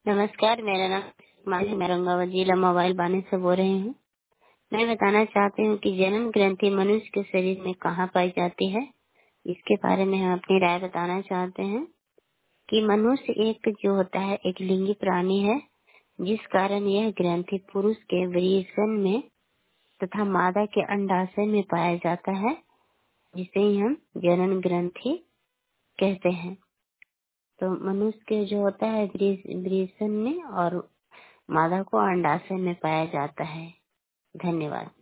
नमस्कार, मेरा नाम माही, मैं औरंगाबाद जिला मोबाइल बानी से बोल रही हूँ। मैं बताना चाहती हूँ कि जनन ग्रंथि मनुष्य के शरीर में कहाँ पाई जाती है। इसके बारे में हम अपनी राय बताना चाहते हैं कि मनुष्य एक जो होता है एक लिंगी प्राणी है, जिस कारण यह ग्रंथि पुरुष के वृषण में तथा मादा के अंडाशय में पाया जाता है, जिसे ही हम जनन ग्रंथि कहते हैं। तो मनुष्य के जो होता है वृषण में और मादा को अंडाशय में पाया जाता है। धन्यवाद।